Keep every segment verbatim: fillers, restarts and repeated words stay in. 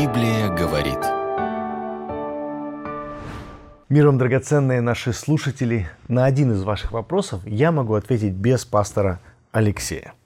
Библия говорит. Мир вам, драгоценные наши слушатели. На один из ваших вопросов я могу ответить без пастора Алексея.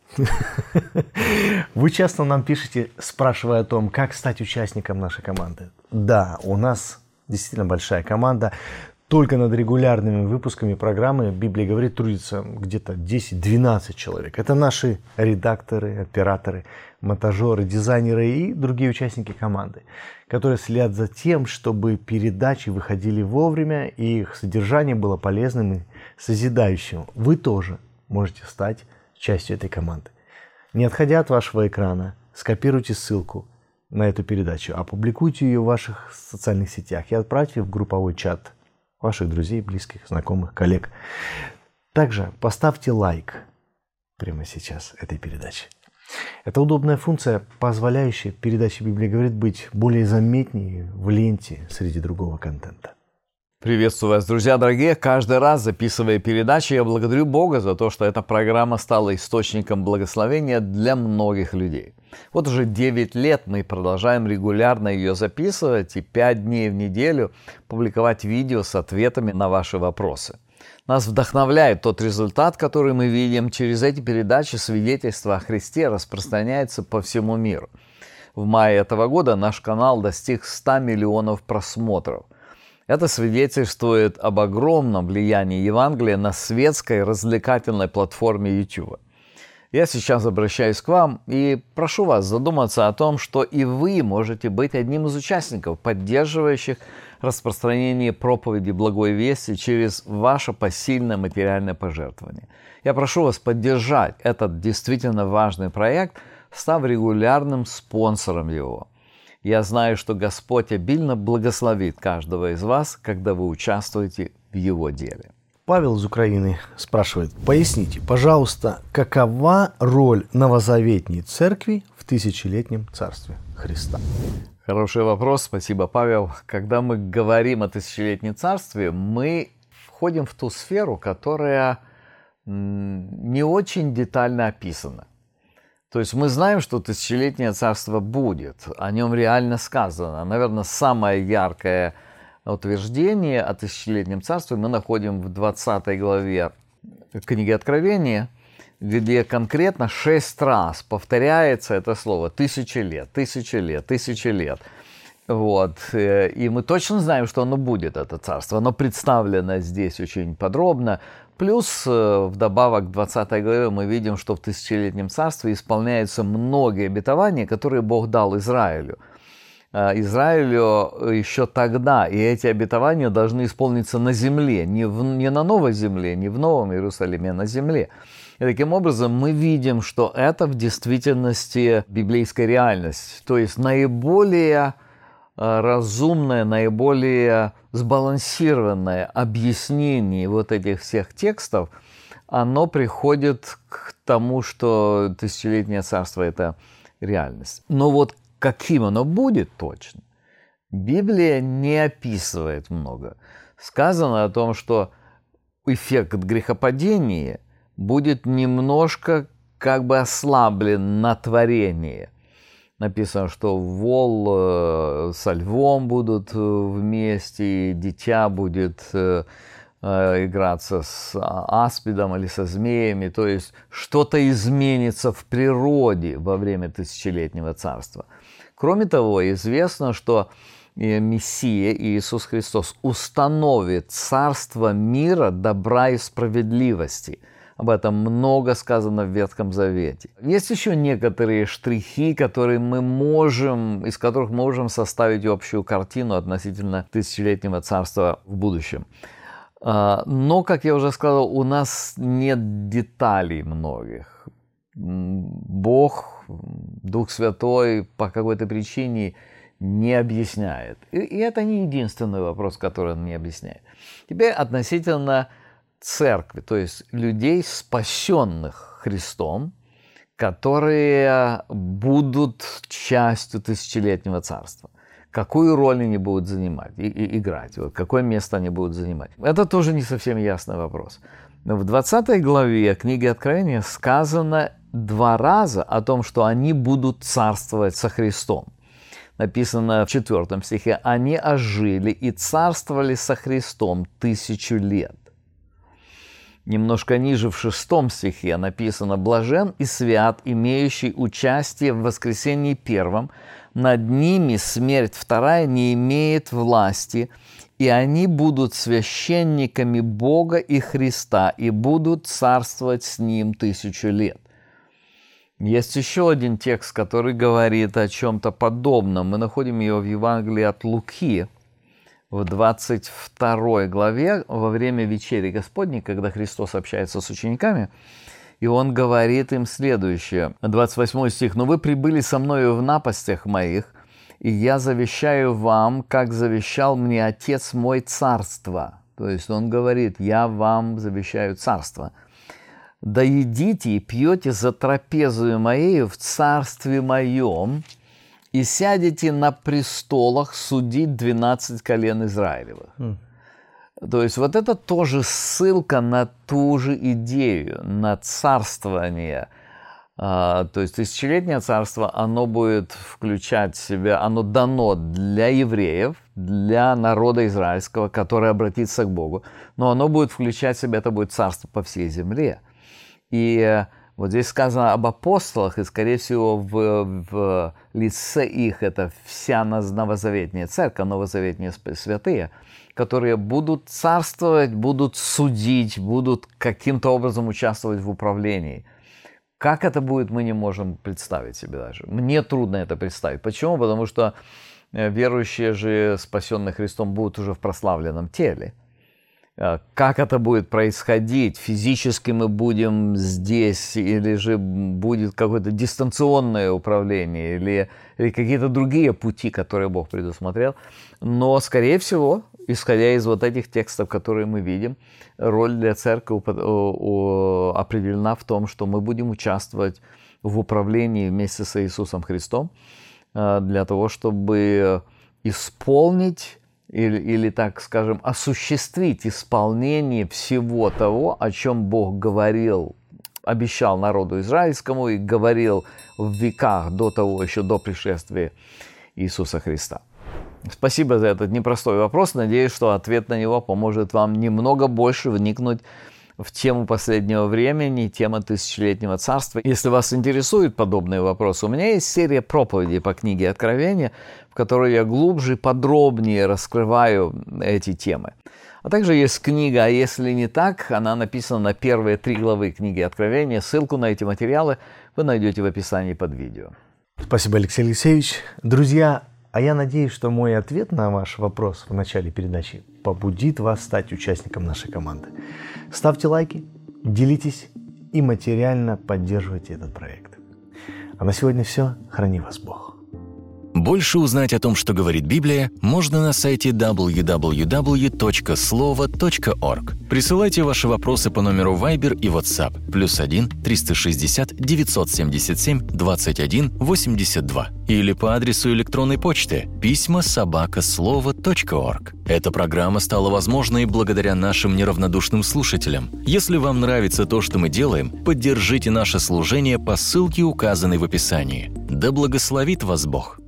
Вы часто нам пишете, спрашивая о том, как стать участником нашей команды. Да, у нас действительно большая команда. Только над регулярными выпусками программы «Библия говорит» трудится где-то десять-двенадцать человек. Это наши редакторы, операторы, монтажеры, дизайнеры и другие участники команды, которые следят за тем, чтобы передачи выходили вовремя и их содержание было полезным и созидающим. Вы тоже можете стать частью этой команды. Не отходя от вашего экрана, скопируйте ссылку на эту передачу, опубликуйте ее в ваших социальных сетях и отправьте в групповой чат ваших друзей, близких, знакомых, коллег. Также поставьте лайк прямо сейчас этой передаче. Это удобная функция, позволяющая передаче «Библия говорит» быть более заметнее в ленте среди другого контента. Приветствую вас, друзья дорогие! Каждый раз, записывая передачи, я благодарю Бога за то, что эта программа стала источником благословения для многих людей. Вот уже девять лет мы продолжаем регулярно ее записывать и пять дней в неделю публиковать видео с ответами на ваши вопросы. Нас вдохновляет тот результат, который мы видим. Через эти передачи свидетельство о Христе распространяется по всему миру. В мае этого года наш канал достиг ста миллионов просмотров. Это свидетельствует об огромном влиянии Евангелия на светской развлекательной платформе YouTube. Я сейчас обращаюсь к вам и прошу вас задуматься о том, что и вы можете быть одним из участников, поддерживающих распространение проповеди Благой Вести через ваше посильное материальное пожертвование. Я прошу вас поддержать этот действительно важный проект, став регулярным спонсором его. Я знаю, что Господь обильно благословит каждого из вас, когда вы участвуете в Его деле. Павел из Украины спрашивает, поясните, пожалуйста, какова роль новозаветней церкви в тысячелетнем царстве Христа? Хороший вопрос, спасибо, Павел. Когда мы говорим о тысячелетнем царстве, мы входим в ту сферу, которая не очень детально описана. То есть мы знаем, что тысячелетнее царство будет, о нем реально сказано. Наверное, самое яркое утверждение о тысячелетнем царстве мы находим в двадцатой главе книги Откровения, где конкретно шесть раз повторяется это слово «тысяча лет», «тысяча лет», «тысяча лет». Вот. И мы точно знаем, что оно будет, это царство. Оно представлено здесь очень подробно. Плюс, вдобавок к двадцатой главе, мы видим, что в тысячелетнем царстве исполняются многие обетования, которые Бог дал Израилю. Израилю еще тогда, и эти обетования должны исполниться на земле, не, в, не на новой земле, не в Новом Иерусалиме, а на земле. И таким образом мы видим, что это в действительности библейская реальность, то есть наиболее разумное, наиболее сбалансированное объяснение вот этих всех текстов, оно приходит к тому, что тысячелетнее царство – это реальность. Но вот каким оно будет точно, Библия не описывает много. Сказано о том, что эффект грехопадения будет немножко как бы ослаблен на творение. Написано, что вол со львом будут вместе, и дитя будет играться с аспидом или со змеями. То есть что-то изменится в природе во время тысячелетнего царства. Кроме того, известно, что Мессия Иисус Христос установит царство мира, добра и справедливости. Об этом много сказано в Ветхом Завете. Есть еще некоторые штрихи, которые мы можем, из которых мы можем составить общую картину относительно тысячелетнего царства в будущем. Но, как я уже сказал, у нас нет деталей многих. Бог, Дух Святой по какой-то причине не объясняет. И это не единственный вопрос, который он не объясняет. Теперь относительно церкви, то есть людей, спасенных Христом, которые будут частью тысячелетнего царства. Какую роль они будут занимать и, и играть, вот, какое место они будут занимать. Это тоже не совсем ясный вопрос. Но в двадцатой главе книги Откровения сказано два раза о том, что они будут царствовать со Христом. написано в четвертом стихе, «Они ожили и царствовали со Христом тысячу лет». Немножко ниже в шестом стихе написано «Блажен и свят, имеющий участие в воскресении первом, над ними смерть вторая не имеет власти, и они будут священниками Бога и Христа, и будут царствовать с Ним тысячу лет». Есть еще один текст, который говорит о чем-то подобном. Мы находим его в Евангелии от Луки, в двадцать второй главе, во время вечери Господней, когда Христос общается с учениками, и Он говорит им следующее. двадцать восьмой стих. «Но вы прибыли со мною в напастях моих, и я завещаю вам, как завещал мне Отец мой царство». То есть Он говорит, я вам завещаю царство. «Да едите и пьете за трапезою моею в царстве моем, и сядете на престолах судить двенадцать колен Израилевых». Mm. То есть вот это тоже ссылка на ту же идею, на царствование. А, то есть тысячелетнее царство, оно будет включать в себя, оно дано для евреев, для народа израильского, который обратится к Богу, но оно будет включать в себя, это будет царство по всей земле. И вот здесь сказано об апостолах, и, скорее всего, в, в лице их это вся новозаветная церковь, новозаветные святые, которые будут царствовать, будут судить, будут каким-то образом участвовать в управлении. Как это будет, мы не можем представить себе даже. Мне трудно это представить. Почему? Потому что верующие же, спасенные Христом, будут уже в прославленном теле. Как это будет происходить? Физически мы будем здесь, или же будет какое-то дистанционное управление, или, или какие-то другие пути, которые Бог предусмотрел. Но, скорее всего, исходя из вот этих текстов, которые мы видим, роль для церкви определена в том, что мы будем участвовать в управлении вместе с Иисусом Христом для того, чтобы исполнить Или, или, так скажем, осуществить исполнение всего того, о чем Бог говорил, обещал народу израильскому и говорил в веках до того, еще до пришествия Иисуса Христа. Спасибо за этот непростой вопрос. Надеюсь, что ответ на него поможет вам немного больше вникнуть в тему последнего времени, тема тысячелетнего царства. Если вас интересуют подобные вопросы, у меня есть серия проповедей по книге Откровения, в которой я глубже и подробнее раскрываю эти темы. А также есть книга «А если не так?». Она написана на первые три главы книги Откровения. Ссылку на эти материалы вы найдете в описании под видео. Спасибо, Алексей Алексеевич. Друзья, а я надеюсь, что мой ответ на ваш вопрос в начале передачи побудит вас стать участником нашей команды. Ставьте лайки, делитесь и материально поддерживайте этот проект. А на сегодня все. Храни вас Бог. Больше узнать о том, что говорит Библия, можно на сайте дабл ю дабл ю дабл ю точка слово точка орг. Присылайте ваши вопросы по номеру Viber и WhatsApp плюс один триста шестьдесят девятьсот семьдесят семь двадцать один восемьдесят два или по адресу электронной почты письма собака слово точка орг. Эта программа стала возможной благодаря нашим неравнодушным слушателям. Если вам нравится то, что мы делаем, поддержите наше служение по ссылке, указанной в описании. Да благословит вас Бог!